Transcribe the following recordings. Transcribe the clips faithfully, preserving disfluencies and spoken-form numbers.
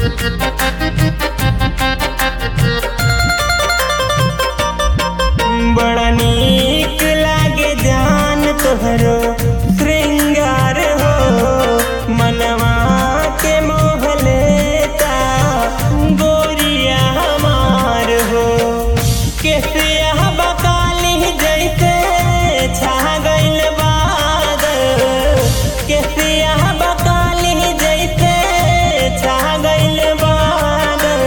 बड़ा नीक लागे जान तोहरो श्रृंगार हो, मनवा के मोह लेता गोरिया हमार हो। केसिया बकाली जैसे छा गइल बादल, केसिया बकाली जैसे छा गइल बादल।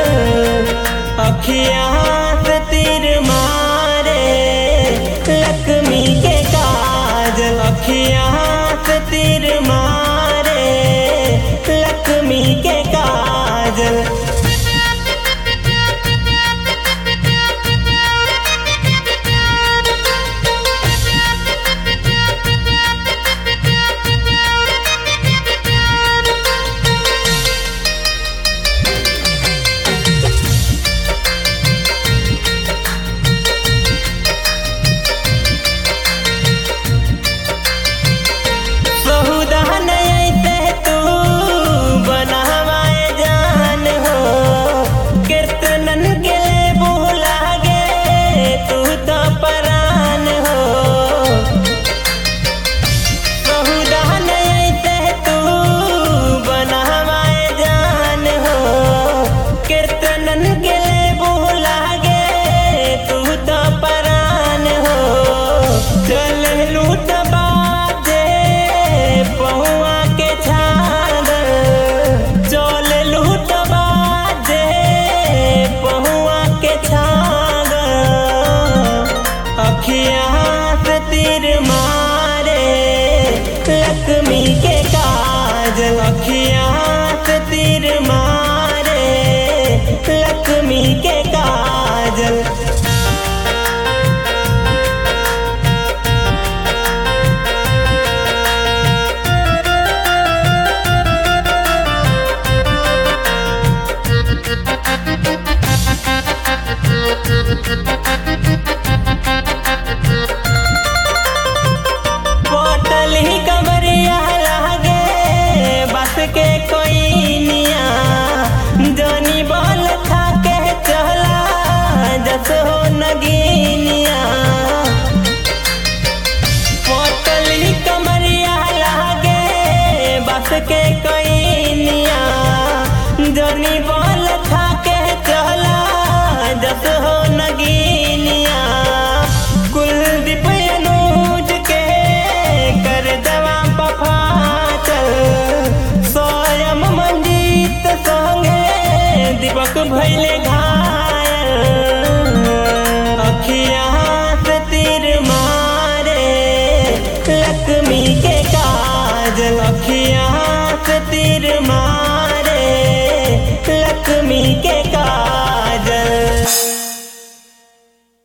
अखिया से तीर मारे लक्ष्मी के काजल, अखिया से तीर मारे लक्ष्मी के काजल। लक्ष्मी के काजल, अखिया से तीर मारे लक्ष्मी के काजल। के कोई निया जनी बोल खा के चला जस हो नगीनिया। पोतली कमरिया लागे बस के कोई निया जनी बोल खा के चला जस हो नगीनिया। कुलदीप अनुज के कर दवा पफा दीपक भैले घायल। अखिया से तीर मारे लक्ष्मी के काजल, अखिया से तीर मारे लक्ष्मी के